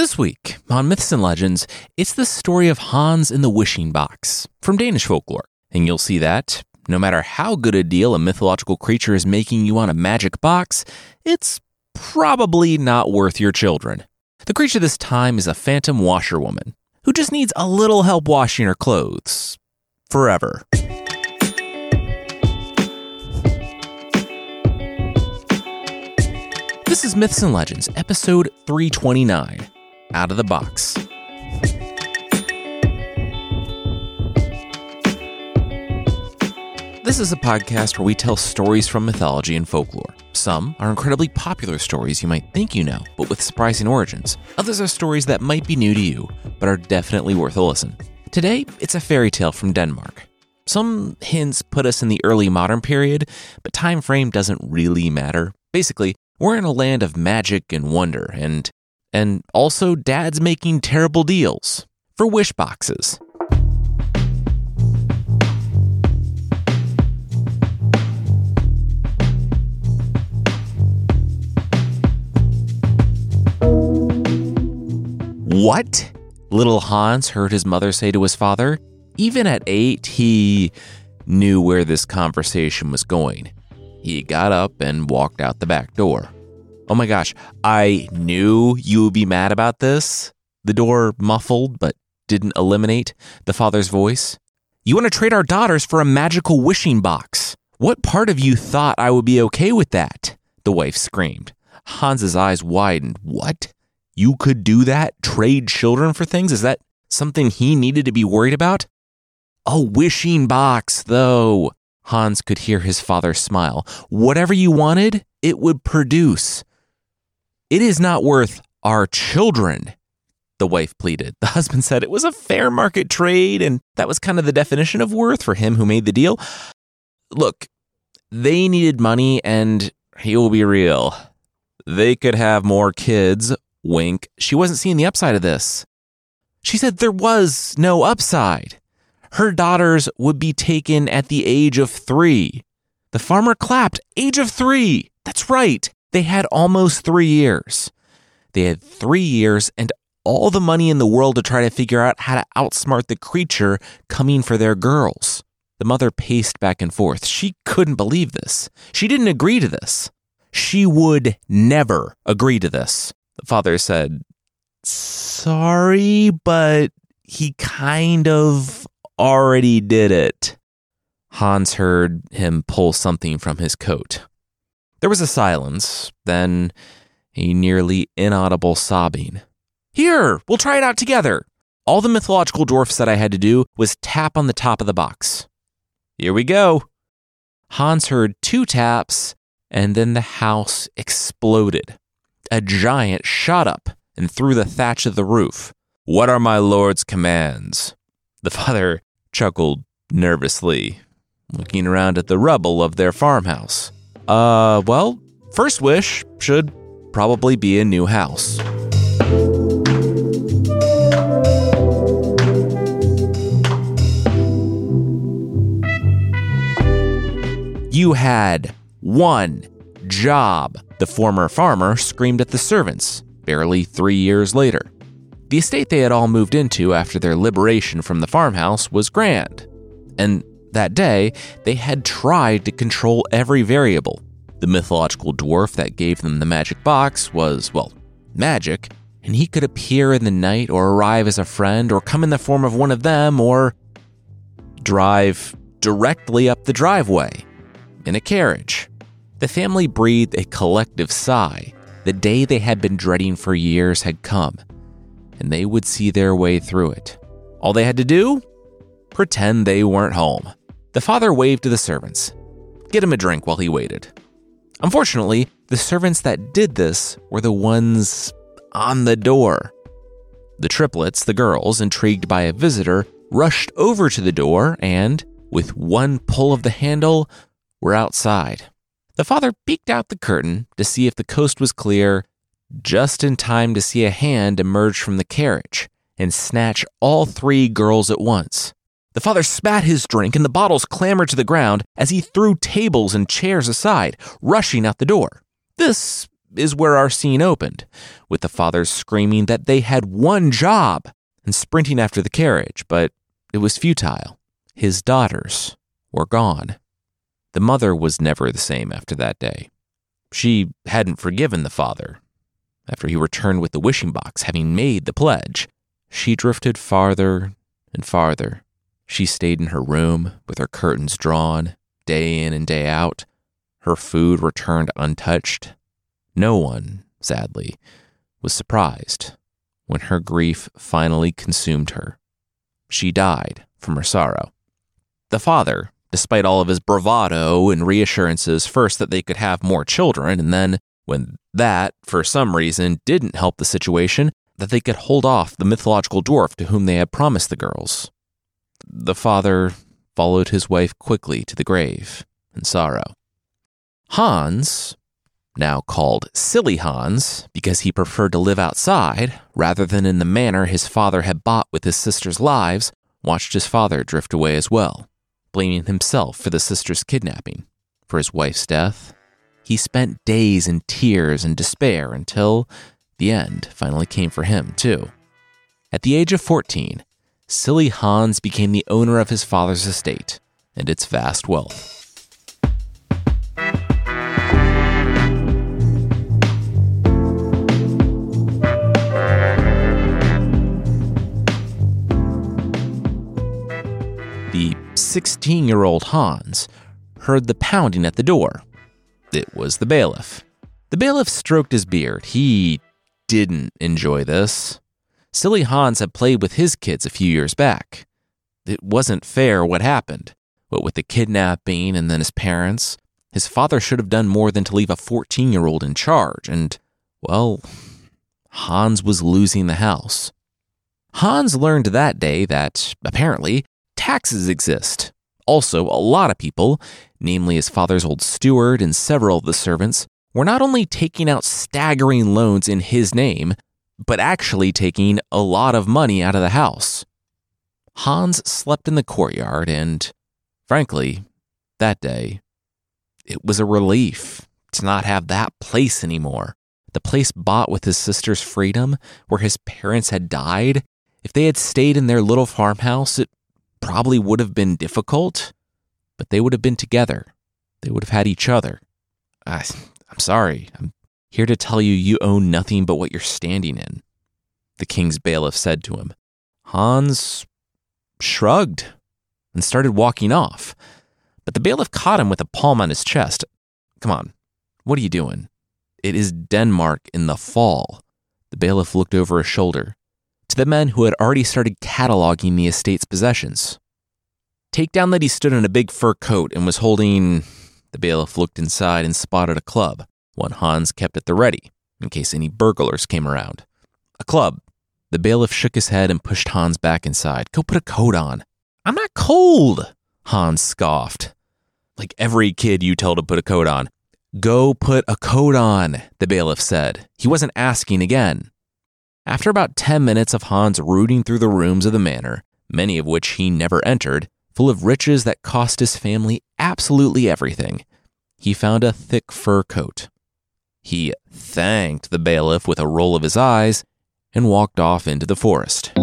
This week on Myths and Legends, it's the story of Hans in the Wishing Box from Danish folklore. And you'll see that no matter how good a deal a mythological creature is making you on a magic box, it's probably not worth your children. The creature this time is a phantom washerwoman who just needs a little help washing her clothes. Forever. This is Myths and Legends, episode 329, Out of the Box. This is a podcast where we tell stories from mythology and folklore. Some are incredibly popular stories you might think you know, but with surprising origins. Others are stories that might be new to you, but are definitely worth a listen. Today, it's a fairy tale from Denmark. Some hints put us in the early modern period, but time frame doesn't really matter. Basically, we're in a land of magic and wonder, and also dads making terrible deals for wish boxes. What? Little Hans heard his mother say to his father. Even at 8, he knew where this conversation was going. He got up and walked out the back door. Oh my gosh, I knew you would be mad about this. The door muffled but didn't eliminate the father's voice. You want to trade our daughters for a magical wishing box. What part of you thought I would be okay with that? The wife screamed. Hans's eyes widened. What? You could do that? Trade children for things? Is that something he needed to be worried about? A wishing box, though. Hans could hear his father smile. Whatever you wanted, it would produce. It is not worth our children, the wife pleaded. The husband said it was a fair market trade, and that was kind of the definition of worth for him who made the deal. Look, they needed money, and he will be real. They could have more kids. Wink. She wasn't seeing the upside of this. She said there was no upside. Her daughters would be taken at the age of 3. The farmer clapped. Age of 3. That's right. They had almost 3 years. They had 3 years and all the money in the world to try to figure out how to outsmart the creature coming for their girls. The mother paced back and forth. She couldn't believe this. She didn't agree to this. She would never agree to this. The father said, sorry, but he kind of already did it. Hans heard him pull something from his coat. There was a silence, then a nearly inaudible sobbing. Here, we'll try it out together. All the mythological dwarf said I had to do was tap on the top of the box. Here we go. Hans heard 2 taps, and then the house exploded. A giant shot up and through the thatch of the roof. What are my lord's commands? The father chuckled nervously, looking around at the rubble of their farmhouse. Well, first wish should probably be a new house. You had one job, the former farmer screamed at the servants, barely 3 years later. The estate they had all moved into after their liberation from the farmhouse was grand. And that day, they had tried to control every variable. The mythological dwarf that gave them the magic box was, well, magic, and he could appear in the night or arrive as a friend or come in the form of one of them or drive directly up the driveway in a carriage. The family breathed a collective sigh. The day they had been dreading for years had come, and they would see their way through it. All they had to do? Pretend they weren't home. The father waved to the servants. Get him a drink while he waited. Unfortunately, the servants that did this were the ones on the door. The triplets, the girls, intrigued by a visitor, rushed over to the door and, with one pull of the handle, were outside. The father peeked out the curtain to see if the coast was clear, just in time to see a hand emerge from the carriage and snatch all 3 girls at once. The father spat his drink and the bottles clambered to the ground as he threw tables and chairs aside, rushing out the door. This is where our scene opened, with the fathers screaming that they had one job and sprinting after the carriage, but it was futile. His daughters were gone. The mother was never the same after that day. She hadn't forgiven the father. After he returned with the wishing box, having made the pledge, she drifted farther and farther. She stayed in her room with her curtains drawn, day in and day out. Her food returned untouched. No one, sadly, was surprised when her grief finally consumed her. She died from her sorrow. The father, despite all of his bravado and reassurances, first that they could have more children, and then, when that, for some reason, didn't help the situation, that they could hold off the mythological dwarf to whom they had promised the girls. The father followed his wife quickly to the grave in sorrow. Hans, now called Silly Hans because he preferred to live outside rather than in the manor his father had bought with his sister's lives, watched his father drift away as well, blaming himself for the sister's kidnapping. For his wife's death, he spent days in tears and despair until the end finally came for him, too. At the age of 14, Silly Hans became the owner of his father's estate and its vast wealth. The 16-year-old Hans heard the pounding at the door. It was the bailiff. The bailiff stroked his beard. He didn't enjoy this. Silly Hans had played with his kids a few years back. It wasn't fair what happened. What with the kidnapping and then his parents, his father should have done more than to leave a 14-year-old in charge. And, well, Hans was losing the house. Hans learned that day that, apparently, taxes exist. Also, a lot of people, namely his father's old steward and several of the servants, were not only taking out staggering loans in his name, but actually taking a lot of money out of the house. Hans slept in the courtyard and, frankly, that day, it was a relief to not have that place anymore. The place bought with his sister's freedom, where his parents had died. If they had stayed in their little farmhouse, it probably would have been difficult, but they would have been together. They would have had each other. I'm sorry. I'm here to tell you you own nothing but what you're standing in, the king's bailiff said to him. Hans shrugged and started walking off, but the bailiff caught him with a palm on his chest. Come on, what are you doing? It is Denmark in the fall. The bailiff looked over his shoulder to the men who had already started cataloging the estate's possessions. Take down that he stood in a big fur coat and was holding... The bailiff looked inside and spotted a club, one Hans kept at the ready, in case any burglars came around. A club. The bailiff shook his head and pushed Hans back inside. Go put a coat on. I'm not cold, Hans scoffed. Like every kid you tell to put a coat on. Go put a coat on, the bailiff said. He wasn't asking again. After about 10 minutes of Hans rooting through the rooms of the manor, many of which he never entered, full of riches that cost his family absolutely everything, he found a thick fur coat. He thanked the bailiff with a roll of his eyes and walked off into the forest.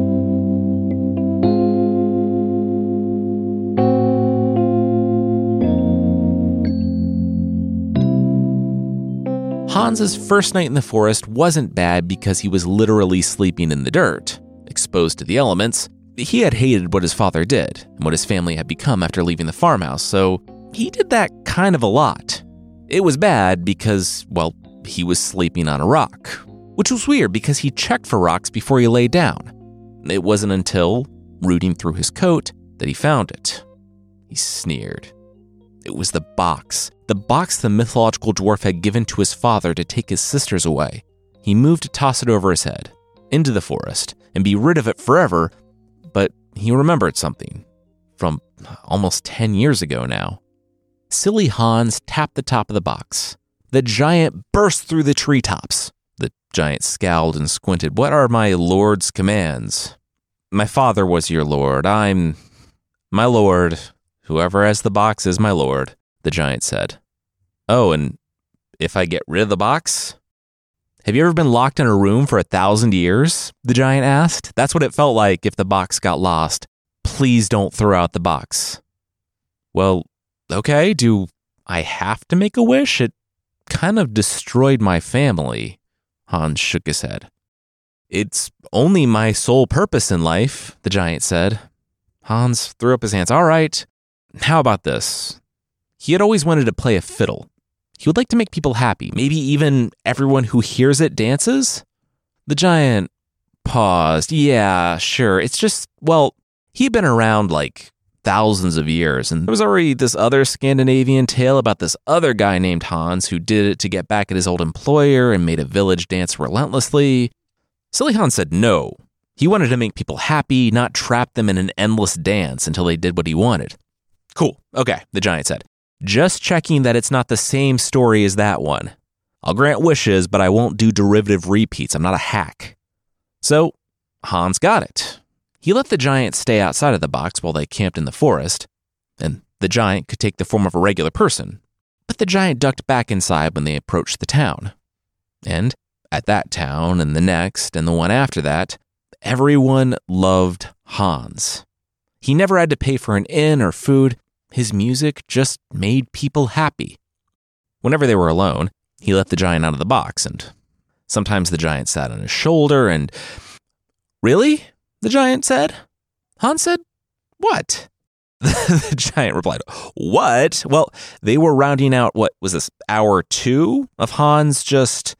Hans's first night in the forest wasn't bad because he was literally sleeping in the dirt, exposed to the elements. He had hated what his father did and what his family had become after leaving the farmhouse, so he did that kind of a lot. It was bad because, well, he was sleeping on a rock, which was weird because he checked for rocks before he lay down. It wasn't until, rooting through his coat, that he found it. He sneered. It was the box the mythological dwarf had given to his father to take his sisters away. He moved to toss it over his head, into the forest, and be rid of it forever, but he remembered something from almost 10 years ago now. Silly Hans tapped the top of the box. The giant burst through the treetops. The giant scowled and squinted. What are my lord's commands? My father was your lord. I'm my lord. Whoever has the box is my lord, the giant said. Oh, and if I get rid of the box? Have you ever been locked in a room for 1,000 years? The giant asked. That's what it felt like if the box got lost. Please don't throw out the box. Well, okay, do I have to make a wish? It kind of destroyed my family. Hans shook his head. It's only my sole purpose in life, the giant said. Hans threw up his hands. All right, how about this? He had always wanted to play a fiddle. He would like to make people happy, maybe even everyone who hears it dances. The giant paused. Yeah, sure. It's just, well, he'd been around like thousands of years, and there was already this other Scandinavian tale about this other guy named Hans who did it to get back at his old employer and made a village dance relentlessly. Silly Hans said no. He wanted to make people happy, not trap them in an endless dance until they did what he wanted. Cool. Okay, the giant said. Just checking that it's not the same story as that one. I'll grant wishes, but I won't do derivative repeats. I'm not a hack. So, Hans got it. He let the giant stay outside of the box while they camped in the forest, and the giant could take the form of a regular person. But the giant ducked back inside when they approached the town. And at that town, and the next, and the one after that, everyone loved Hans. He never had to pay for an inn or food. His music just made people happy. Whenever they were alone, he let the giant out of the box, and sometimes the giant sat on his shoulder and... Really? The giant said. Hans said, what? The giant replied, what? Well, they were rounding out, what was this, hour 2 of Hans just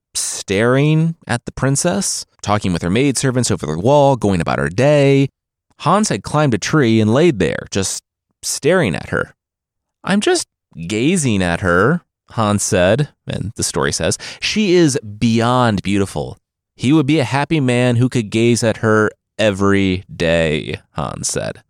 staring at the princess, talking with her maidservants over the wall, going about her day. Hans had climbed a tree and laid there, just staring at her. I'm just gazing at her, Hans said, and the story says, she is beyond beautiful. He would be a happy man who could gaze at her every day, Hans said.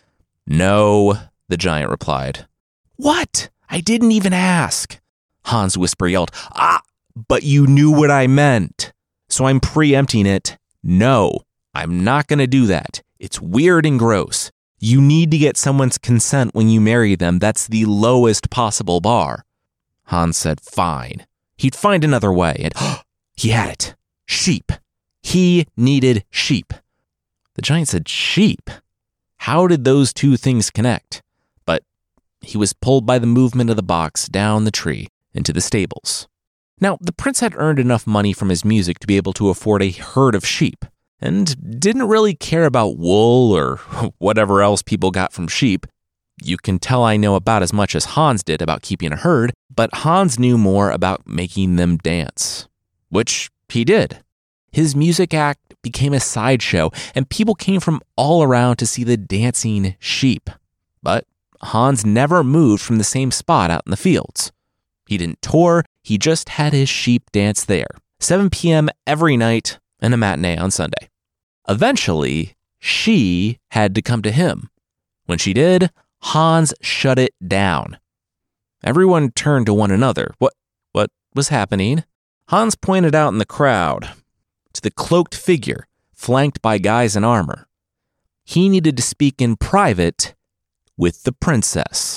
No, the giant replied. What? I didn't even ask. Hans' whisper yelled, but you knew what I meant. So I'm preempting it. No, I'm not going to do that. It's weird and gross. You need to get someone's consent when you marry them. That's the lowest possible bar. Hans said, fine. He'd find another way. And he had it. Sheep. He needed sheep. The giant said, sheep? How did those two things connect? But he was pulled by the movement of the box down the tree into the stables. Now, the prince had earned enough money from his music to be able to afford a herd of sheep, and didn't really care about wool or whatever else people got from sheep. You can tell I know about as much as Hans did about keeping a herd, but Hans knew more about making them dance, which he did. His music act became a sideshow, and people came from all around to see the dancing sheep. But Hans never moved from the same spot out in the fields. He didn't tour, he just had his sheep dance there, 7 p.m. every night and a matinee on Sunday. Eventually, she had to come to him. When she did, Hans shut it down. Everyone turned to one another. What was happening? Hans pointed out in the crowd to the cloaked figure, flanked by guys in armor. He needed to speak in private with the princess.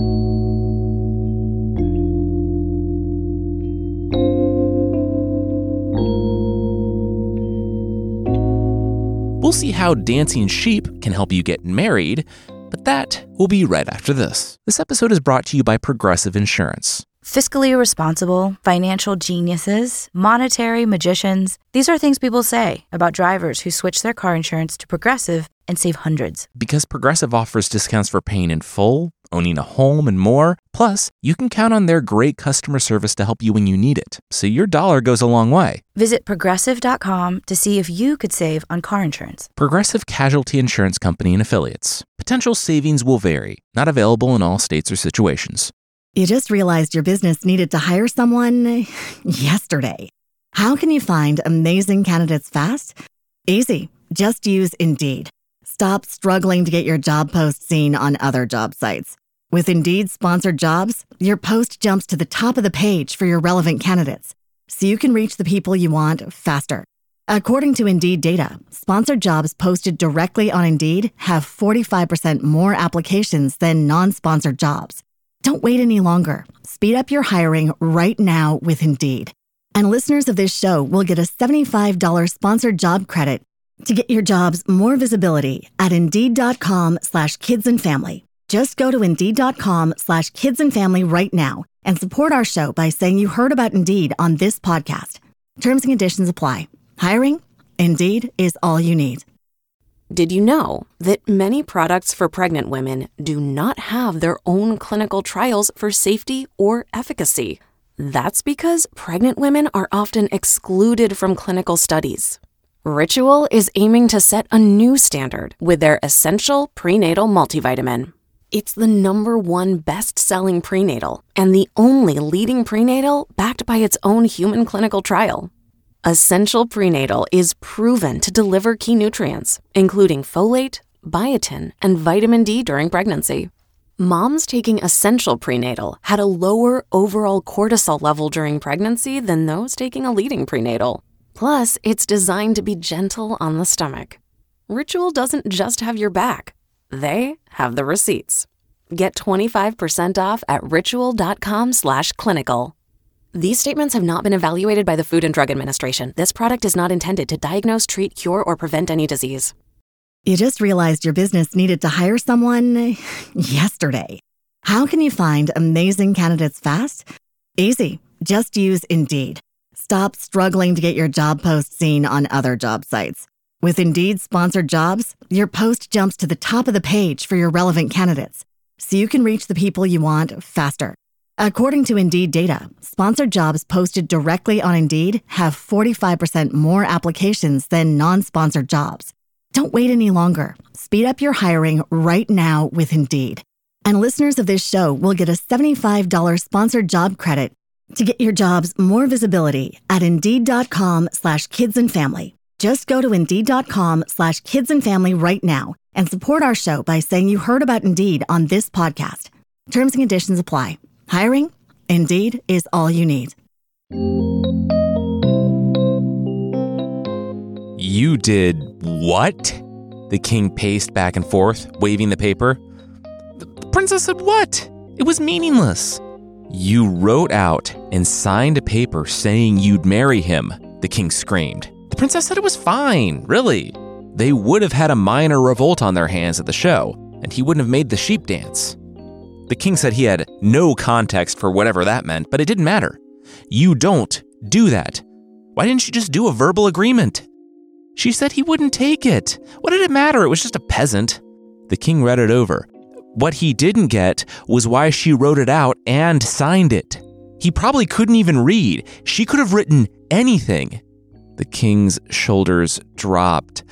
We'll see how dancing sheep can help you get married, but that will be right after this. This episode is brought to you by Progressive Insurance. Fiscally responsible, financial geniuses, monetary magicians. These are things people say about drivers who switch their car insurance to Progressive and save hundreds. Because Progressive offers discounts for paying in full, owning a home, and more. Plus, you can count on their great customer service to help you when you need it, so your dollar goes a long way. Visit Progressive.com to see if you could save on car insurance. Progressive Casualty Insurance Company and Affiliates. Potential savings will vary. Not available in all states or situations. You just realized your business needed to hire someone yesterday. How can you find amazing candidates fast? Easy. Just use Indeed. Stop struggling to get your job post seen on other job sites. With Indeed sponsored jobs, your post jumps to the top of the page for your relevant candidates, so you can reach the people you want faster. According to Indeed data, sponsored jobs posted directly on Indeed have 45% more applications than non-sponsored jobs. Don't wait any longer. Speed up your hiring right now with Indeed. And listeners of this show will get a $75 sponsored job credit to get your jobs more visibility at Indeed.com/kidsandfamily. Just go to Indeed.com/kidsandfamily right now and support our show by saying you heard about Indeed on this podcast. Terms and conditions apply. Hiring? Indeed is all you need. Did you know that many products for pregnant women do not have their own clinical trials for safety or efficacy? That's because pregnant women are often excluded from clinical studies. Ritual is aiming to set a new standard with their Essential Prenatal Multivitamin. It's the #1 best-selling prenatal and the only leading prenatal backed by its own human clinical trial. Essential Prenatal is proven to deliver key nutrients, including folate, biotin, and vitamin D during pregnancy. Moms taking Essential Prenatal had a lower overall cortisol level during pregnancy than those taking a leading prenatal. Plus, it's designed to be gentle on the stomach. Ritual doesn't just have your back. They have the receipts. Get 25% off at ritual.com/clinical. These statements have not been evaluated by the Food and Drug Administration. This product is not intended to diagnose, treat, cure, or prevent any disease. You just realized your business needed to hire someone yesterday. How can you find amazing candidates fast? Easy. Just use Indeed. Stop struggling to get your job post seen on other job sites. With Indeed sponsored jobs, your post jumps to the top of the page for your relevant candidates, so you can reach the people you want faster. According to Indeed data, sponsored jobs posted directly on Indeed have 45% more applications than non-sponsored jobs. Don't wait any longer. Speed up your hiring right now with Indeed. And listeners of this show will get a $75 sponsored job credit to get your jobs more visibility at Indeed.com/kidsandfamily. Just go to Indeed.com/kidsandfamily right now and support our show by saying you heard about Indeed on this podcast. Terms and conditions apply. Hiring? Indeed is all you need. You did what? The king paced back and forth, waving the paper. The princess said what? It was meaningless. You wrote out and signed a paper saying you'd marry him, the king screamed. The princess said it was fine, really. They would have had a minor revolt on their hands at the show, and he wouldn't have made the sheep dance. The king said he had no context for whatever that meant, but it didn't matter. You don't do that. Why didn't you just do a verbal agreement? She said he wouldn't take it. What did it matter? It was just a peasant. The king read it over. What he didn't get was why she wrote it out and signed it. He probably couldn't even read. She could have written anything. The king's shoulders dropped.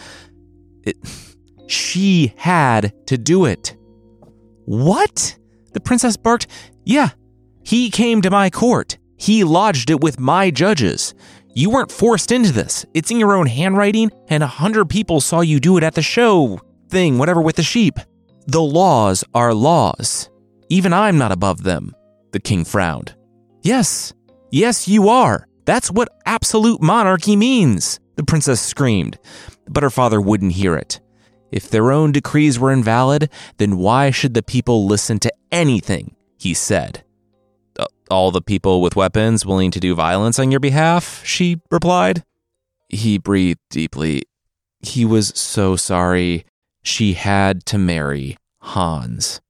She had to do it. What? The princess barked. Yeah, he came to my court. He lodged it with my judges. You weren't forced into this. It's in your own handwriting, and 100 people saw you do it at the show thing, whatever, with the sheep. The laws are laws. Even I'm not above them. The king frowned. Yes, you are. That's what absolute monarchy means, the princess screamed. But her father wouldn't hear it. If their own decrees were invalid, then why should the people listen to anything he said? All the people with weapons willing to do violence on your behalf, she replied. He breathed deeply. He was so sorry. She had to marry Hans.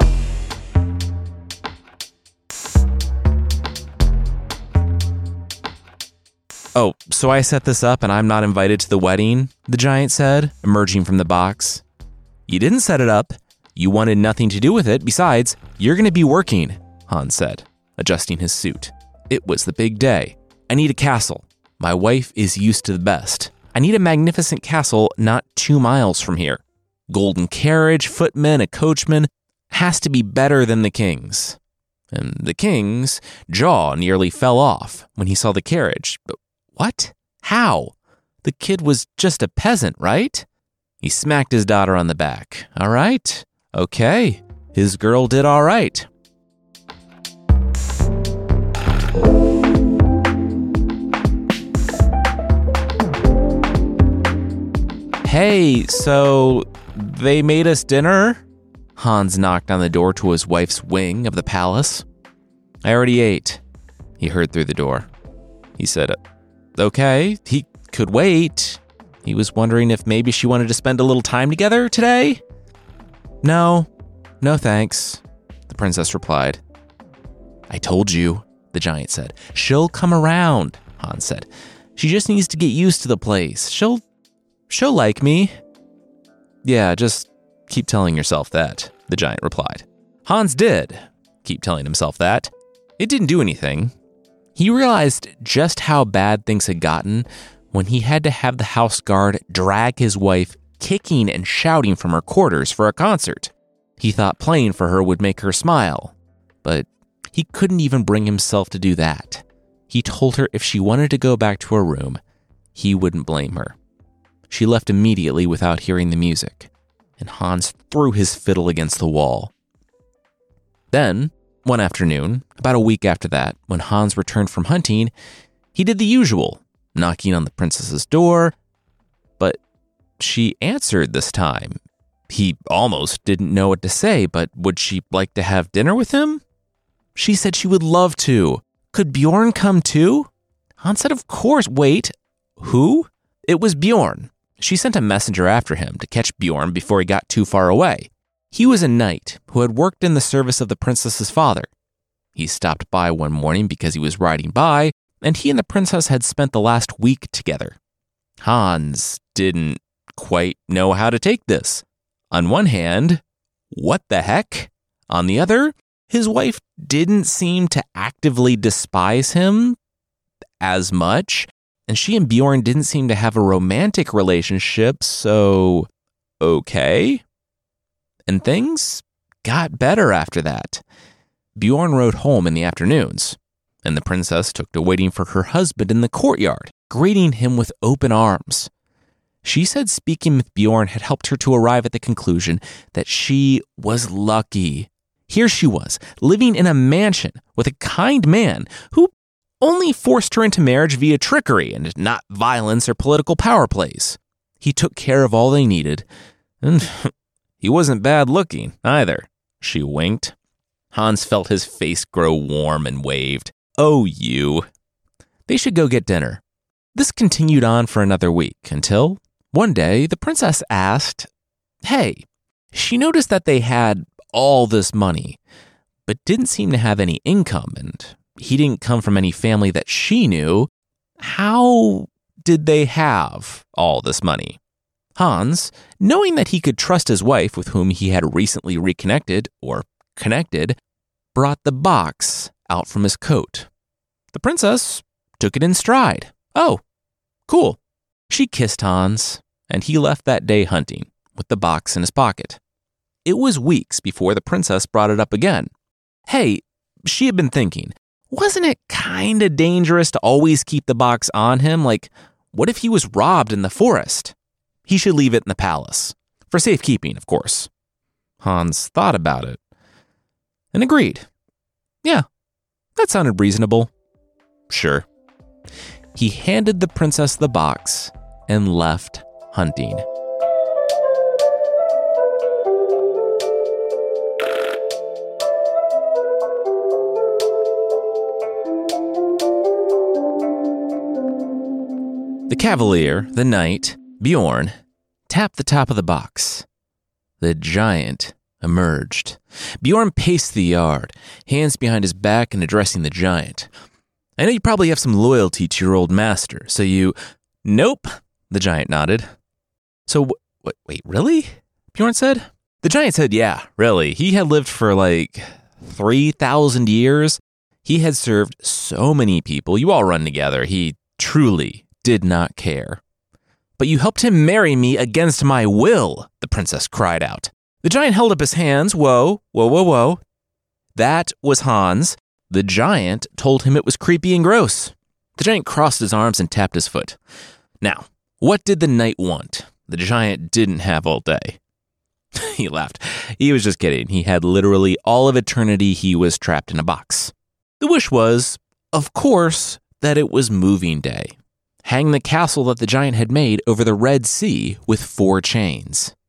Oh, so I set this up and I'm not invited to the wedding, the giant said, emerging from the box. You didn't set it up. You wanted nothing to do with it. Besides, you're going to be working, Hans said, adjusting his suit. It was the big day. I need a castle. My wife is used to the best. I need a magnificent castle not 2 miles from here. Golden carriage, footmen, a coachman. Has to be better than the king's. And the king's jaw nearly fell off when he saw the carriage. But what? How? The kid was just a peasant, right? He smacked his daughter on the back. All right. Okay. His girl did all right. Hey, so they made us dinner? Hans knocked on the door to his wife's wing of the palace. "I already ate," he heard through the door. He said, "Okay, he could wait." He was wondering if maybe she wanted to spend a little time together today. No thanks," the princess replied. "I told you," the giant said. "She'll come around," Hans said. "She just needs to get used to the place. She'll like me." "Yeah, just keep telling yourself that," the giant replied. Hans did keep telling himself that. It didn't do anything. He realized just how bad things had gotten when he had to have the house guard drag his wife kicking and shouting from her quarters for a concert. He thought playing for her would make her smile, but he couldn't even bring himself to do that. He told her if she wanted to go back to her room, he wouldn't blame her. She left immediately without hearing the music, and Hans threw his fiddle against the wall. Then, one afternoon, about a week after that, when Hans returned from hunting, he did the usual, knocking on the princess's door, but she answered this time. He almost didn't know what to say, but would she like to have dinner with him? She said she would love to. Could Bjorn come too? Hans said, of course. Wait, who? It was Bjorn. She sent a messenger after him to catch Bjorn before he got too far away. He was a knight who had worked in the service of the princess's father. He stopped by one morning because he was riding by, and he and the princess had spent the last week together. Hans didn't quite know how to take this. On one hand, what the heck? On the other, his wife didn't seem to actively despise him as much, and she and Bjorn didn't seem to have a romantic relationship, so okay. And things got better after that. Bjorn rode home in the afternoons, and the princess took to waiting for her husband in the courtyard, greeting him with open arms. She said speaking with Bjorn had helped her to arrive at the conclusion that she was lucky. Here she was, living in a mansion with a kind man who only forced her into marriage via trickery and not violence or political power plays. He took care of all they needed, and he wasn't bad looking either. She winked. Hans felt his face grow warm and waved. Oh, you. They should go get dinner. This continued on for another week until one day the princess asked, hey, she noticed that they had all this money, but didn't seem to have any income, and he didn't come from any family that she knew. How did they have all this money? Hans, knowing that he could trust his wife with whom he had recently reconnected or connected, brought the box out from his coat. The princess took it in stride. Oh, cool. She kissed Hans, and he left that day hunting with the box in his pocket. It was weeks before the princess brought it up again. Hey, she had been thinking, wasn't it kind of dangerous to always keep the box on him? Like, what if he was robbed in the forest? He should leave it in the palace. For safekeeping, of course. Hans thought about it and agreed. Yeah, that sounded reasonable. Sure. He handed the princess the box and left hunting. The cavalier, the knight, Bjorn, tapped the top of the box. The giant emerged. Bjorn paced the yard, hands behind his back and addressing the giant. I know you probably have some loyalty to your old master, so you... Nope, the giant nodded. So, wait, really? Bjorn said. The giant said, yeah, really. He had lived for 3,000 years. He had served so many people. You all run together. He truly did not care. But you helped him marry me against my will, the princess cried out. The giant held up his hands. Whoa. That was Hans. The giant told him it was creepy and gross. The giant crossed his arms and tapped his foot. Now, what did the knight want? The giant didn't have all day. He laughed. He was just kidding. He had literally all of eternity. He was trapped in a box. The wish was, of course, that it was moving day. Hang the castle that the giant had made over the Red Sea with 4 chains.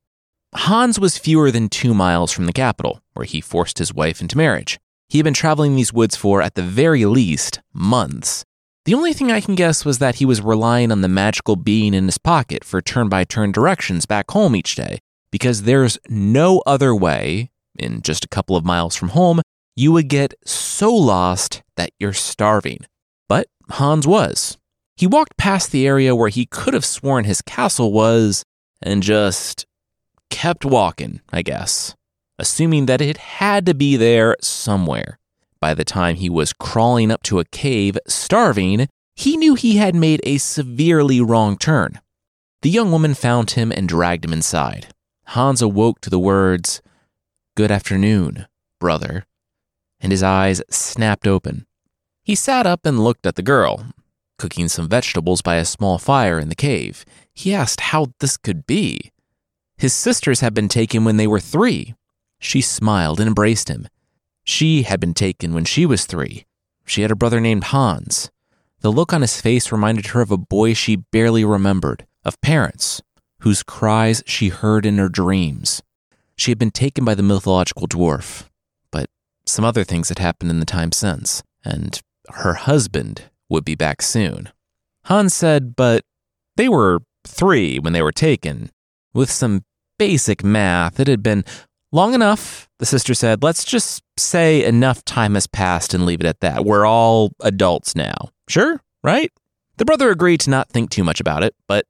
Hans was fewer than 2 miles from the capital, where he forced his wife into marriage. He had been traveling these woods for, at the very least, months. The only thing I can guess was that he was relying on the magical bean in his pocket for turn-by-turn directions back home each day, because there's no other way, in just a couple of miles from home, you would get so lost that you're starving. But Hans was. He walked past the area where he could have sworn his castle was, and just kept walking, I guess, assuming that it had to be there somewhere. By the time he was crawling up to a cave, starving, he knew he had made a severely wrong turn. The young woman found him and dragged him inside. Hans awoke to the words, "Good afternoon, brother," and his eyes snapped open. He sat up and looked at the girl, cooking some vegetables by a small fire in the cave. He asked how this could be. His sisters had been taken when they were 3. She smiled and embraced him. She had been taken when she was 3. She had a brother named Hans. The look on his face reminded her of a boy she barely remembered, of parents whose cries she heard in her dreams. She had been taken by the mythological dwarf, but some other things had happened in the time since, and her husband would be back soon. Hans said, but they were 3 when they were taken. With some basic math, it had been long enough, the sister said. Let's just say enough time has passed and leave it at that. We're all adults now. Sure, right? The brother agreed to not think too much about it, but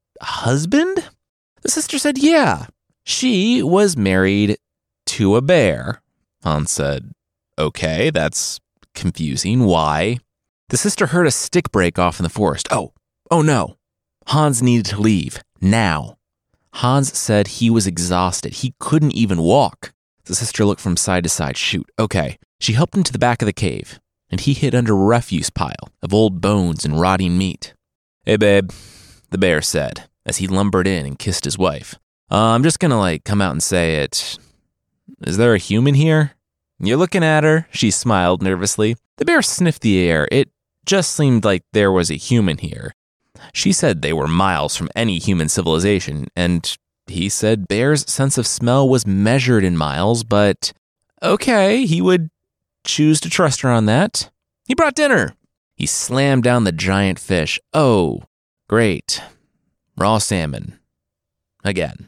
husband? The sister said, yeah. She was married to a bear. Hans said, okay, that's confusing. Why? The sister heard a stick break off in the forest. Oh no. Hans needed to leave, now. Hans said he was exhausted. He couldn't even walk. The sister looked from side to side. Shoot, okay. She helped him to the back of the cave, and he hid under a refuse pile of old bones and rotting meat. Hey, babe, the bear said, as he lumbered in and kissed his wife. I'm just gonna, come out and say it. Is there a human here? You're looking at her, she smiled nervously. The bear sniffed the air. It just seemed like there was a human here. She said they were miles from any human civilization, and he said bear's sense of smell was measured in miles, but okay, he would choose to trust her on that. He brought dinner. He slammed down the giant fish. Oh, great. Raw salmon. Again.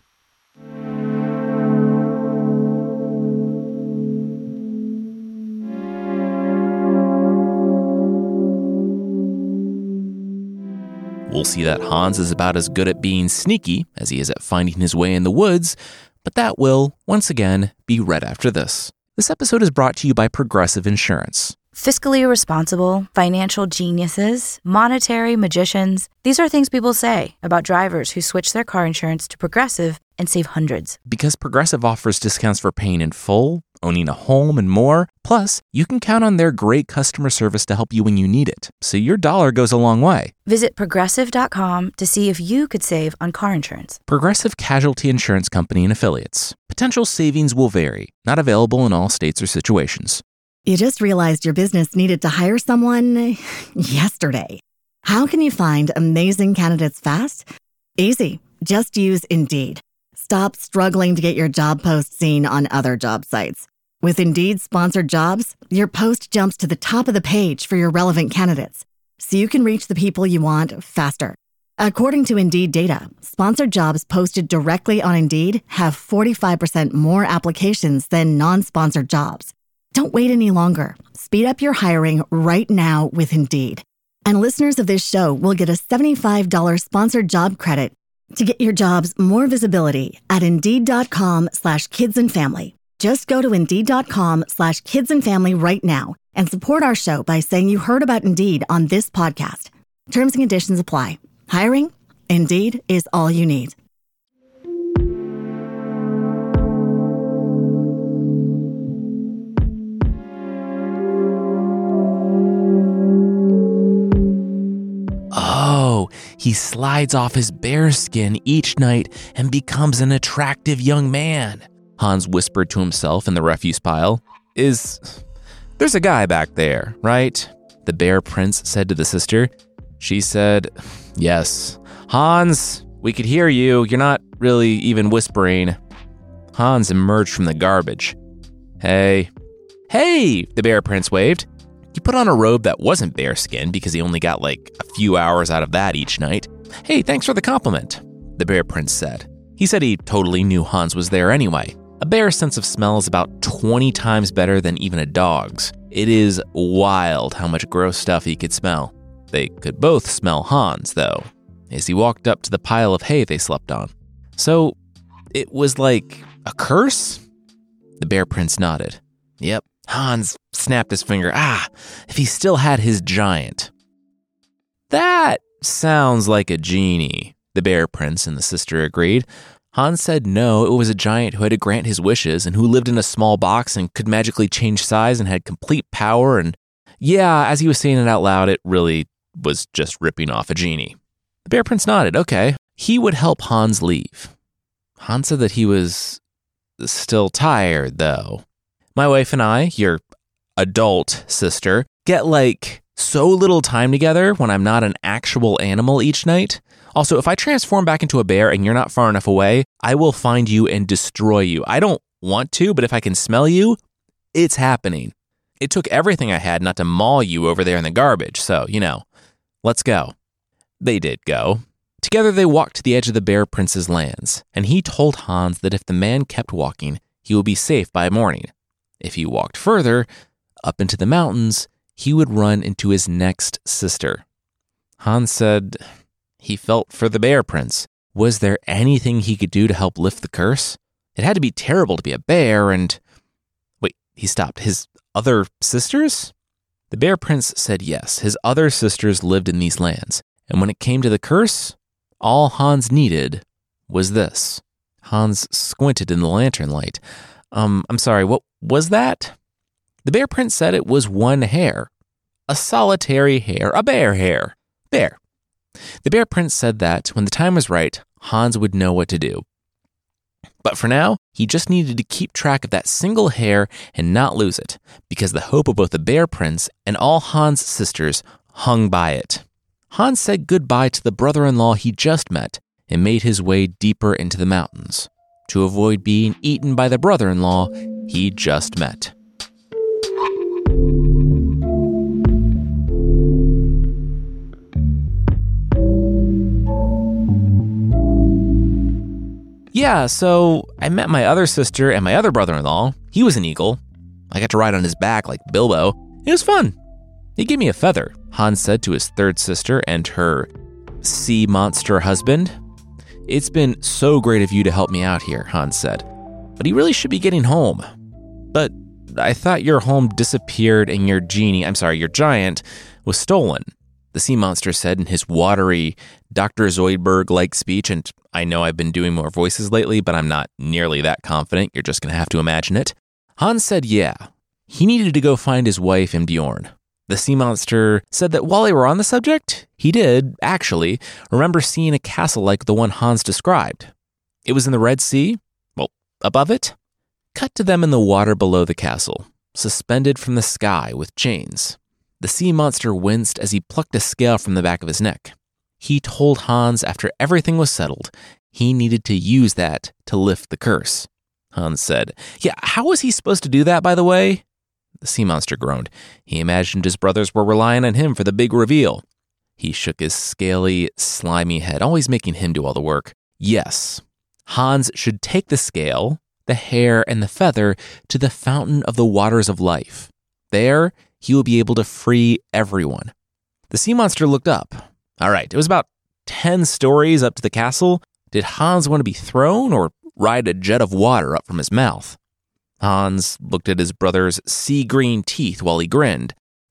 We'll see that Hans is about as good at being sneaky as he is at finding his way in the woods, but that will, once again, be right after this. This episode is brought to you by Progressive Insurance. Fiscally irresponsible, financial geniuses, monetary magicians. These are things people say about drivers who switch their car insurance to Progressive and save hundreds. Because Progressive offers discounts for paying in full, owning a home, and more. Plus, you can count on their great customer service to help you when you need it. So your dollar goes a long way. Visit Progressive.com to see if you could save on car insurance. Progressive Casualty Insurance Company and Affiliates. Potential savings will vary. Not available in all states or situations. You just realized your business needed to hire someone yesterday. How can you find amazing candidates fast? Easy. Just use Indeed. Stop struggling to get your job post seen on other job sites. With Indeed sponsored jobs, your post jumps to the top of the page for your relevant candidates, so you can reach the people you want faster. According to Indeed data, sponsored jobs posted directly on Indeed have 45% more applications than non-sponsored jobs. Don't wait any longer. Speed up your hiring right now with Indeed. And listeners of this show will get a $75 sponsored job credit to get your jobs more visibility at Indeed.com/kidsandfamily. Just go to Indeed.com/kidsandfamily right now and support our show by saying you heard about Indeed on this podcast. Terms and conditions apply. Hiring? Indeed is all you need. Oh, he slides off his bear skin each night and becomes an attractive young man, Hans whispered to himself in the refuse pile. There's a guy back there, right? The bear prince said to the sister. She said, yes. Hans, we could hear you. You're not really even whispering. Hans emerged from the garbage. Hey, the bear prince waved. He put on a robe that wasn't bearskin because he only got like a few hours out of that each night. Hey, thanks for the compliment, the bear prince said. He said he totally knew Hans was there anyway. A bear's sense of smell is about 20 times better than even a dog's. It is wild how much gross stuff he could smell. They could both smell Hans, though, as he walked up to the pile of hay they slept on. So, it was like a curse? The bear prince nodded. Yep, Hans snapped his finger. If he still had his giant. That sounds like a genie, the bear prince and the sister agreed. Hans said no, it was a giant who had to grant his wishes and who lived in a small box and could magically change size and had complete power. And yeah, as he was saying it out loud, it really was just ripping off a genie. The bear prince nodded. Okay. He would help Hans leave. Hans said that he was still tired, though. My wife and I, your adult sister, get like so little time together when I'm not an actual animal each night. Also, if I transform back into a bear and you're not far enough away, I will find you and destroy you. I don't want to, but if I can smell you, it's happening. It took everything I had not to maul you over there in the garbage, so, let's go. They did go. Together they walked to the edge of the bear prince's lands, and he told Hans that if the man kept walking, he would be safe by morning. If he walked further, up into the mountains, he would run into his next sister. Hans said he felt for the bear prince. Was there anything he could do to help lift the curse? It had to be terrible to be a bear and... Wait, he stopped. His other sisters? The bear prince said yes, his other sisters lived in these lands. And when it came to the curse, all Hans needed was this. Hans squinted in the lantern light. I'm sorry, what was that? The bear prince said it was one hair. A solitary hair, a bear hair. Bear. The bear prince said that when the time was right, Hans would know what to do. But for now, he just needed to keep track of that single hair and not lose it, because the hope of both the bear prince and all Hans' sisters hung by it. Hans said goodbye to the brother-in-law he just met and made his way deeper into the mountains to avoid being eaten by the brother-in-law he just met. Yeah, so I met my other sister and my other brother-in-law. He was an eagle. I got to ride on his back like Bilbo. It was fun. He gave me a feather, Hans said to his third sister and her sea monster husband. It's been so great of you to help me out here, Hans said. But he really should be getting home. But I thought your home disappeared and your giant was stolen, the sea monster said in his watery Dr. Zoidberg-like speech. And I know I've been doing more voices lately, but I'm not nearly that confident. You're just going to have to imagine it. Hans said yeah. He needed to go find his wife and Bjorn. The sea monster said that while they were on the subject, he did, actually, remember seeing a castle like the one Hans described. It was in the Red Sea, above it. Cut to them in the water below the castle, suspended from the sky with chains. The sea monster winced as he plucked a scale from the back of his neck. He told Hans after everything was settled, he needed to use that to lift the curse. Hans said, yeah, how was he supposed to do that, by the way? The sea monster groaned. He imagined his brothers were relying on him for the big reveal. He shook his scaly, slimy head, always making him do all the work. Yes, Hans should take the scale, the hair, and the feather to the fountain of the waters of life. There, he will be able to free everyone. The sea monster looked up. All right, it was about 10 stories up to the castle. Did Hans want to be thrown or ride a jet of water up from his mouth? Hans looked at his brother's sea-green teeth while he grinned.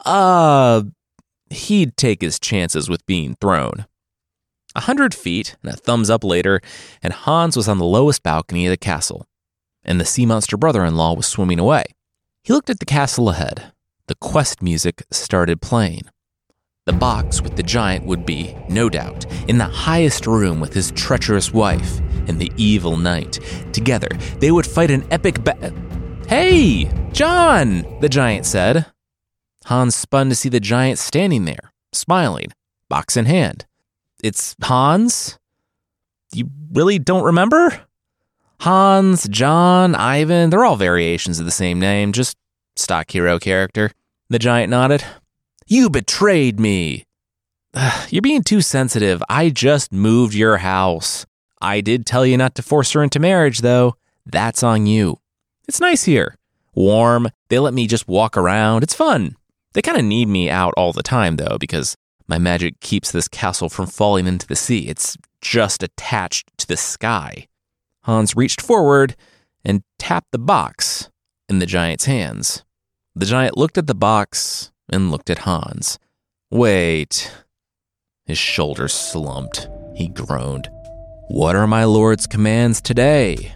He'd take his chances with being thrown. 100 feet and a thumbs up later, and Hans was on the lowest balcony of the castle, and the sea monster brother-in-law was swimming away. He looked at the castle ahead. The quest music started playing. The box with the giant would be, no doubt, in the highest room with his treacherous wife and the evil knight. Together, they would fight an epic Hey, John, the giant said. Hans spun to see the giant standing there, smiling, box in hand. It's Hans? You really don't remember? Hans, John, Ivan, they're all variations of the same name, just stock hero character. The giant nodded. You betrayed me. You're being too sensitive. I just moved your house. I did tell you not to force her into marriage, though. That's on you. It's nice here. Warm. They let me just walk around. It's fun. They kind of need me out all the time, though, because my magic keeps this castle from falling into the sea. It's just attached to the sky. Hans reached forward and tapped the box in the giant's hands. The giant looked at the box and looked at Hans. Wait. His shoulders slumped. He groaned. What are my lord's commands today?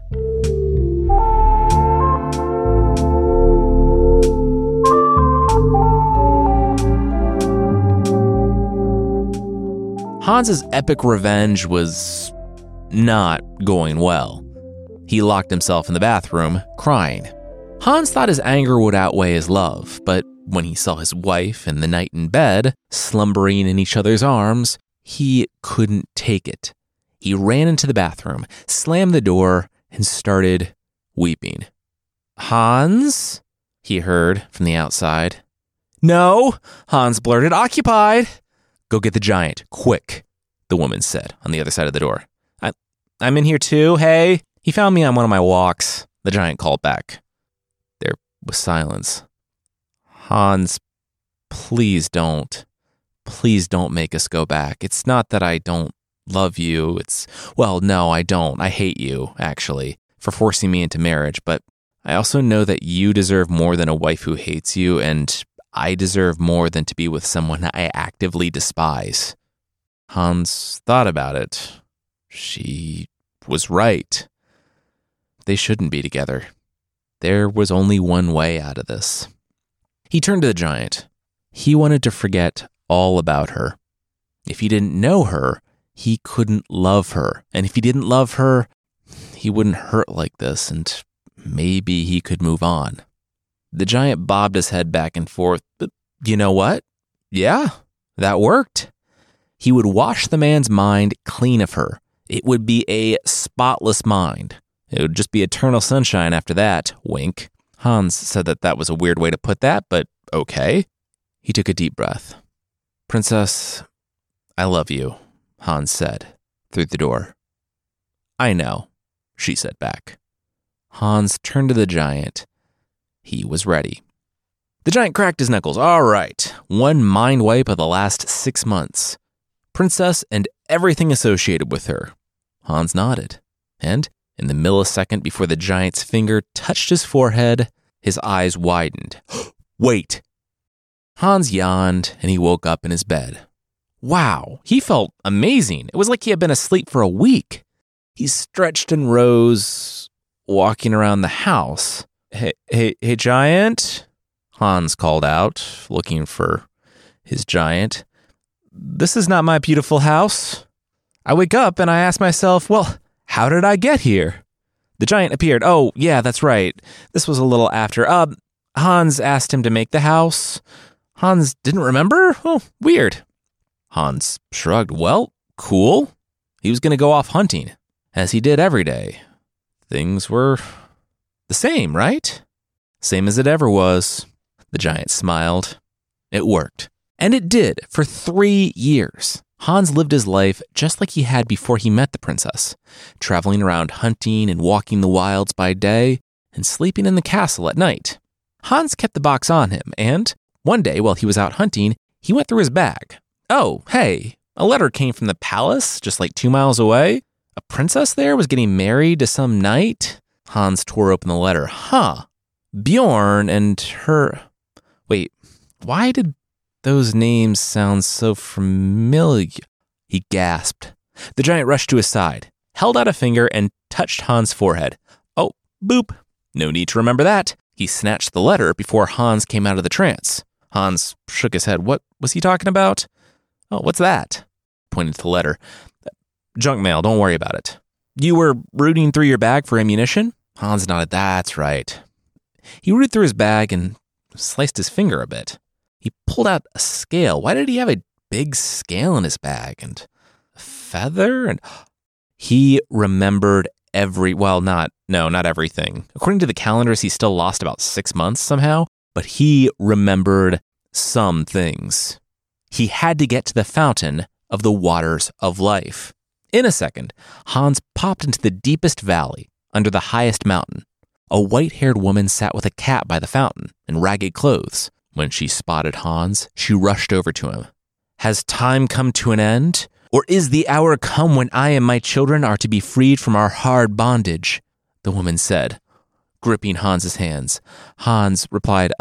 Hans's epic revenge was not going well. He locked himself in the bathroom, crying. Hans thought his anger would outweigh his love, but when he saw his wife and the knight in bed, slumbering in each other's arms, he couldn't take it. He ran into the bathroom, slammed the door, and started weeping. Hans? He heard from the outside. No, Hans blurted, occupied. Go get the giant, quick, the woman said on the other side of the door. I'm in here too, hey? He found me on one of my walks, the giant called back. There was silence. Hans, please don't. Please don't make us go back. It's not that I don't love you. No, I don't. I hate you, actually, for forcing me into marriage, but I also know that you deserve more than a wife who hates you, and I deserve more than to be with someone I actively despise. Hans thought about it. She was right. They shouldn't be together. There was only one way out of this. He turned to the giant. He wanted to forget all about her. If he didn't know her, he couldn't love her. And if he didn't love her, he wouldn't hurt like this, and maybe he could move on. The giant bobbed his head back and forth. But you know what? Yeah, that worked. He would wash the man's mind clean of her. It would be a spotless mind. It would just be eternal sunshine after that, wink. Hans said that was a weird way to put that, but okay. He took a deep breath. Princess, I love you, Hans said through the door. I know, she said back. Hans turned to the giant. He was ready. The giant cracked his knuckles. All right, one mind wipe of the last 6 months. Princess and everything associated with her. Hans nodded, and in the millisecond before the giant's finger touched his forehead, his eyes widened. Wait! Hans yawned, and he woke up in his bed. Wow, he felt amazing. It was like he had been asleep for a week. He stretched and rose, walking around the house. Hey, giant? Hans called out, looking for his giant. This is not my beautiful house. I wake up and I ask myself, well, how did I get here? The giant appeared. Oh, yeah, that's right. This was a little after. Hans asked him to make the house. Hans didn't remember? Oh, weird. Hans shrugged. Well, cool. He was going to go off hunting, as he did every day. Things were the same, right? Same as it ever was. The giant smiled. It worked. And it did for 3 years. Hans lived his life just like he had before he met the princess, traveling around hunting and walking the wilds by day and sleeping in the castle at night. Hans kept the box on him, and one day while he was out hunting, he went through his bag. Oh, hey, a letter came from the palace just like 2 miles away. A princess there was getting married to some knight. Hans tore open the letter. Huh. Bjorn and her... Wait, why did those names sound so familiar? He gasped. The giant rushed to his side, held out a finger, and touched Hans' forehead. Oh, boop. No need to remember that. He snatched the letter before Hans came out of the trance. Hans shook his head. What was he talking about? Oh, what's that? Pointed to the letter. Junk mail, don't worry about it. You were rooting through your bag for ammunition? Hans nodded. That's right. He rooted through his bag and sliced his finger a bit. He pulled out a scale. Why did he have a big scale in his bag? And a feather? And he remembered not everything. According to the calendars, he still lost about 6 months somehow, but he remembered some things. He had to get to the fountain of the waters of life. In a second, Hans popped into the deepest valley under the highest mountain. A white-haired woman sat with a cat by the fountain in ragged clothes. When she spotted Hans, she rushed over to him. "Has time come to an end? Or is the hour come when I and my children are to be freed from our hard bondage?" the woman said, gripping Hans's hands. Hans replied,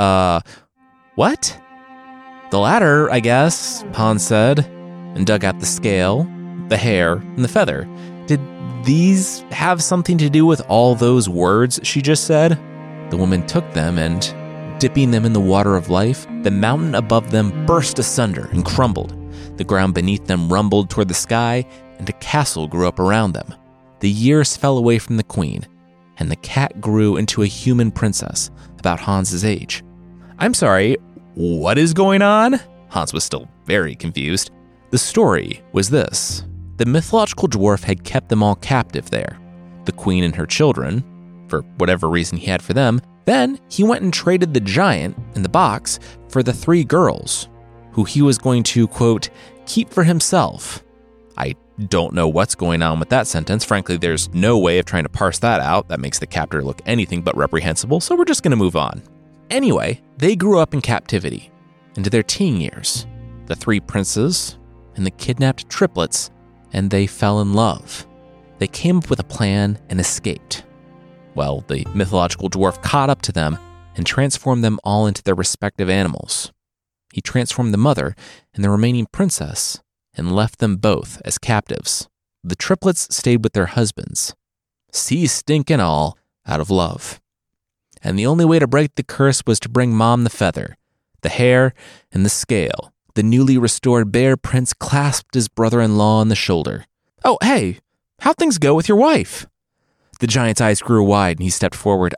what? "The latter, I guess," Hans said, and dug out the scale, the hair, and the feather. "Did these have something to do with all those words she just said?" The woman took them and, dipping them in the water of life, the mountain above them burst asunder and crumbled. The ground beneath them rumbled toward the sky, and a castle grew up around them. The years fell away from the queen, and the cat grew into a human princess about Hans's age. "I'm sorry, what is going on?" Hans was still very confused. The story was this. The mythological dwarf had kept them all captive there. The queen and her children, for whatever reason he had for them. Then he went and traded the giant in the box for the 3 girls, who he was going to, quote, keep for himself. I don't know what's going on with that sentence. Frankly, there's no way of trying to parse that out. That makes the captor look anything but reprehensible, so we're just going to move on. Anyway, they grew up in captivity into their teen years. The 3 princes and the kidnapped triplets, and they fell in love. They came up with a plan and escaped. Well, the mythological dwarf caught up to them and transformed them all into their respective animals. He transformed the mother and the remaining princess and left them both as captives. The triplets stayed with their husbands, sea stink and all, out of love. And the only way to break the curse was to bring Mom the feather, the hair, and the scale. The newly restored bear prince clasped his brother-in-law on the shoulder. "Oh, hey, how'd things go with your wife?" The giant's eyes grew wide and he stepped forward.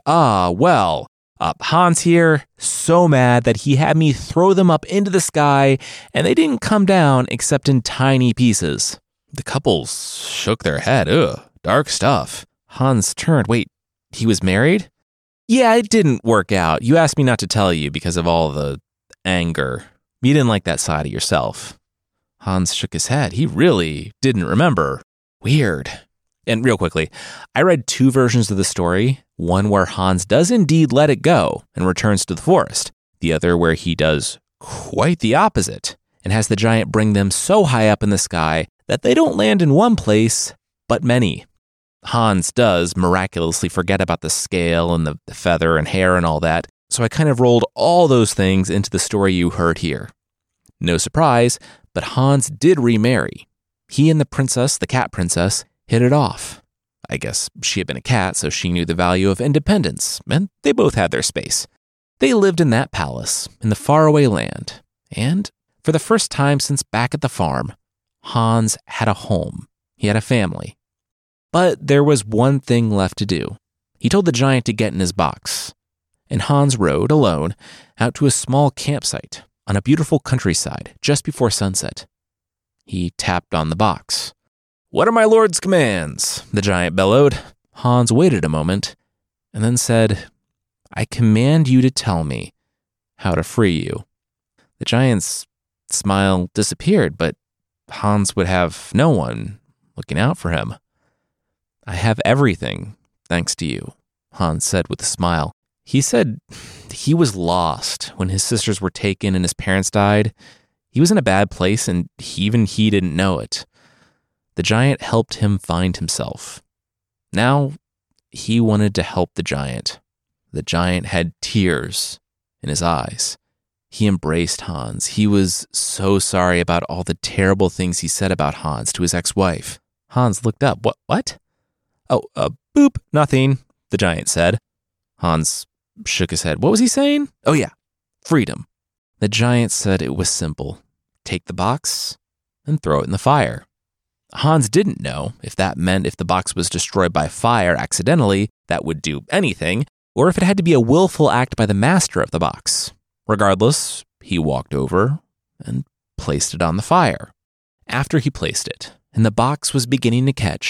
Hans here, so mad that he had me throw them up into the sky, and they didn't come down except in tiny pieces." The couple shook their head. Ugh, dark stuff. Hans turned. "Wait, he was married?" "Yeah, it didn't work out. You asked me not to tell you because of all the anger. You didn't like that side of yourself." Hans shook his head. He really didn't remember. Weird. And real quickly, I read 2 versions of the story. One where Hans does indeed let it go and returns to the forest. The other where he does quite the opposite and has the giant bring them so high up in the sky that they don't land in one place, but many. Hans does miraculously forget about the scale and the feather and hair and all that, so I kind of rolled all those things into the story you heard here. No surprise, but Hans did remarry. He and the princess, the cat princess, hit it off. I guess she had been a cat, so she knew the value of independence, and they both had their space. They lived in that palace, in the faraway land, and for the first time since back at the farm, Hans had a home. He had a family. But there was one thing left to do. He told the giant to get in his box, and Hans rode alone out to a small campsite on a beautiful countryside just before sunset. He tapped on the box. "What are my lord's commands?" the giant bellowed. Hans waited a moment and then said, "I command you to tell me how to free you." The giant's smile disappeared, but Hans would have no one looking out for him. "I have everything, thanks to you," Hans said with a smile. He said he was lost when his sisters were taken and his parents died. He was in a bad place, and even he didn't know it. The giant helped him find himself. Now, he wanted to help the giant. The giant had tears in his eyes. He embraced Hans. He was so sorry about all the terrible things he said about Hans to his ex-wife. Hans looked up. What? "Oh, boop, nothing," the giant said. Hans shook his head. What was he saying? "Oh yeah, freedom." The giant said it was simple. Take the box and throw it in the fire. Hans didn't know if that meant if the box was destroyed by fire accidentally, that would do anything, or if it had to be a willful act by the master of the box. Regardless, he walked over and placed it on the fire. After he placed it, and the box was beginning to catch,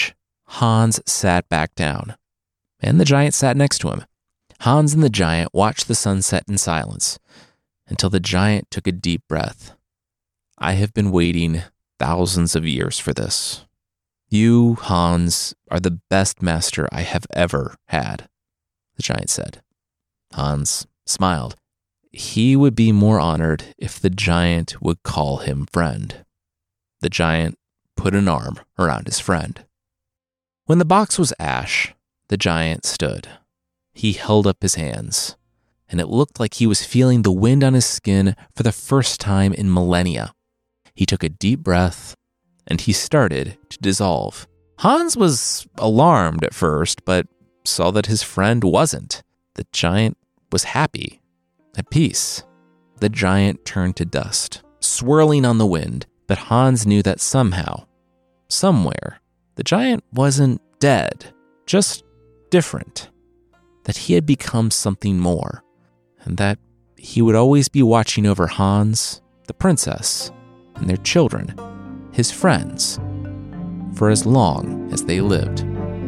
Hans sat back down, and the giant sat next to him. Hans and the giant watched the sunset in silence until the giant took a deep breath. I have been waiting thousands of years for this. You, Hans, are the best master I have ever had, the giant said. Hans smiled. He would be more honored if the giant would call him friend. The giant put an arm around his friend. When the box was ash, the giant stood. He held up his hands, and it looked like he was feeling the wind on his skin for the first time in millennia. He took a deep breath, and he started to dissolve. Hans was alarmed at first, but saw that his friend wasn't. The giant was happy, at peace. The giant turned to dust, swirling on the wind, but Hans knew that somehow, somewhere, the giant wasn't dead, just different. That he had become something more, and that he would always be watching over Hans, the princess, and their children, his friends, for as long as they lived.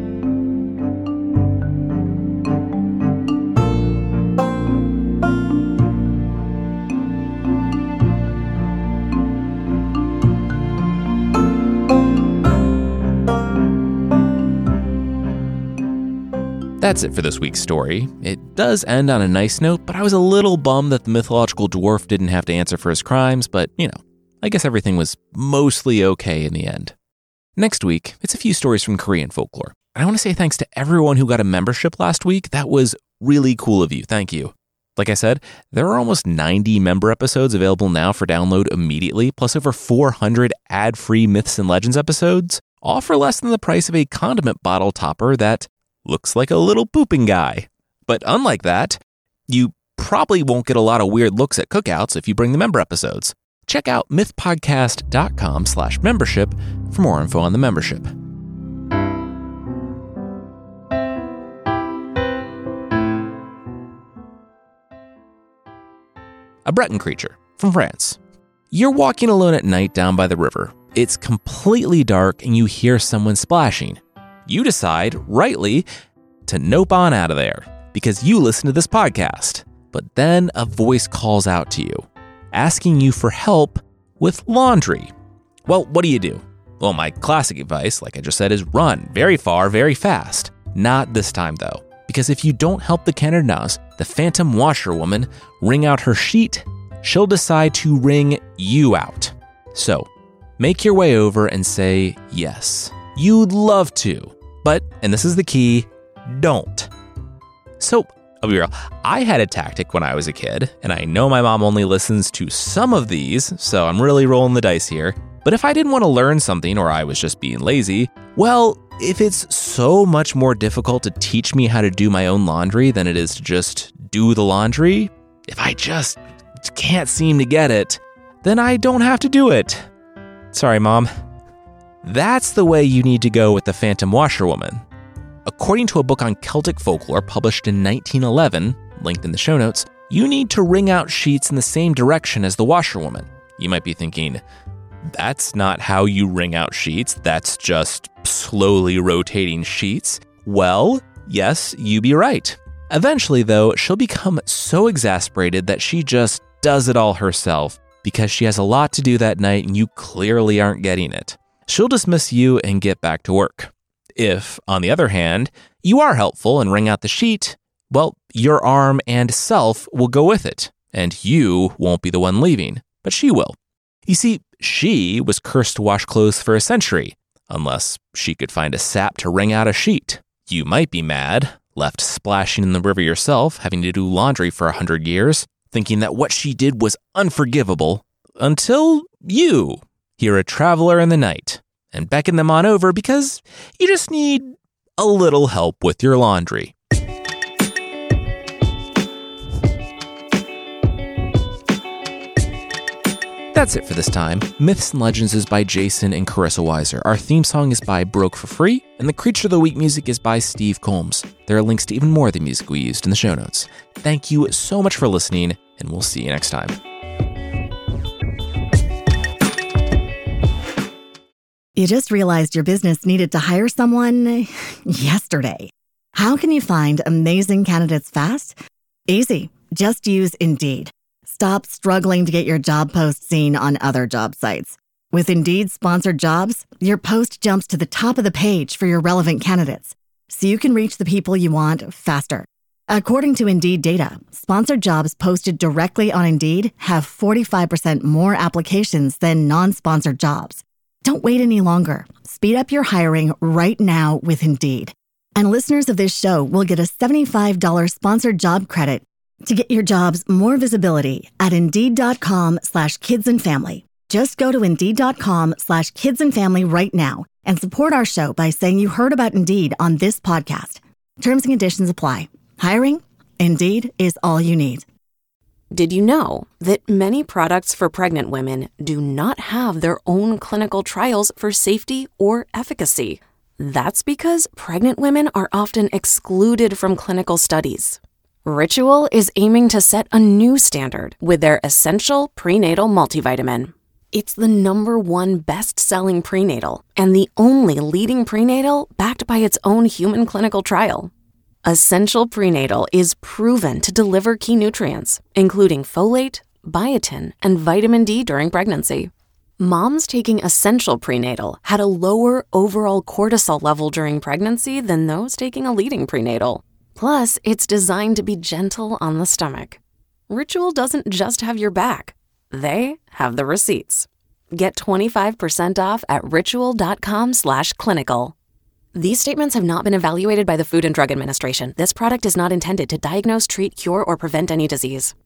That's it for this week's story. It does end on a nice note, but I was a little bummed that the mythological dwarf didn't have to answer for his crimes, but, I guess everything was mostly okay in the end. Next week, it's a few stories from Korean folklore. I want to say thanks to everyone who got a membership last week. That was really cool of you. Thank you. Like I said, there are almost 90 member episodes available now for download immediately, plus over 400 ad-free Myths and Legends episodes, all for less than the price of a condiment bottle topper that looks like a little pooping guy. But unlike that, you probably won't get a lot of weird looks at cookouts if you bring the member episodes. Check out mythpodcast.com/membership for more info on the membership. A Breton creature from France. You're walking alone at night down by the river. It's completely dark and you hear someone splashing. You decide, rightly, to nope on out of there because you listen to this podcast. But then a voice calls out to you, asking you for help with laundry. Well, what do? Well, my classic advice, like I just said, is run very far, very fast. Not this time, though, because if you don't help the Canardas, the phantom washerwoman, wring out her sheet, she'll decide to wring you out. So, make your way over and say yes. You'd love to, but, and this is the key, don't. So, I'll be real, I had a tactic when I was a kid, and I know my mom only listens to some of these, so I'm really rolling the dice here. But if I didn't want to learn something or I was just being lazy, well, if it's so much more difficult to teach me how to do my own laundry than it is to just do the laundry, if I just can't seem to get it, then I don't have to do it. Sorry, Mom. That's the way you need to go with the Phantom Washerwoman. According to a book on Celtic folklore published in 1911, linked in the show notes, you need to wring out sheets in the same direction as the washerwoman. You might be thinking, that's not how you wring out sheets, that's just slowly rotating sheets. Well, yes, you be right. Eventually, though, she'll become so exasperated that she just does it all herself because she has a lot to do that night and you clearly aren't getting it. She'll dismiss you and get back to work. If, on the other hand, you are helpful and wring out the sheet, well, your arm and self will go with it, and you won't be the one leaving, but she will. You see, she was cursed to wash clothes for a century, unless she could find a sap to wring out a sheet. You might be mad, left splashing in the river yourself, having to do laundry for 100 years, thinking that what she did was unforgivable, until you hear a traveler in the night and beckon them on over because you just need a little help with your laundry. That's it for this time. Myths and Legends is by Jason and Carissa Weiser. Our theme song is by Broke for Free, and the Creature of the Week music is by Steve Combs. There are links to even more of the music we used in the show notes. Thank you so much for listening, and we'll see you next time. You just realized your business needed to hire someone yesterday. How can you find amazing candidates fast? Easy. Just use Indeed. Stop struggling to get your job post seen on other job sites. With Indeed sponsored jobs, your post jumps to the top of the page for your relevant candidates, so you can reach the people you want faster. According to Indeed data, sponsored jobs posted directly on Indeed have 45% more applications than non-sponsored jobs. Don't wait any longer. Speed up your hiring right now with Indeed. And listeners of this show will get a $75 sponsored job credit to get your jobs more visibility at Indeed.com/kidsandfamily. Just go to Indeed.com/kidsandfamily right now and support our show by saying you heard about Indeed on this podcast. Terms and conditions apply. Hiring? Indeed is all you need. Did you know that many products for pregnant women do not have their own clinical trials for safety or efficacy? That's because pregnant women are often excluded from clinical studies. Ritual is aiming to set a new standard with their Essential Prenatal Multivitamin. It's the #1 best-selling prenatal and the only leading prenatal backed by its own human clinical trial. Essential Prenatal is proven to deliver key nutrients, including folate, biotin, and vitamin D during pregnancy. Moms taking Essential Prenatal had a lower overall cortisol level during pregnancy than those taking a leading prenatal. Plus, it's designed to be gentle on the stomach. Ritual doesn't just have your back. They have the receipts. Get 25% off at ritual.com/clinical. These statements have not been evaluated by the Food and Drug Administration. This product is not intended to diagnose, treat, cure, or prevent any disease.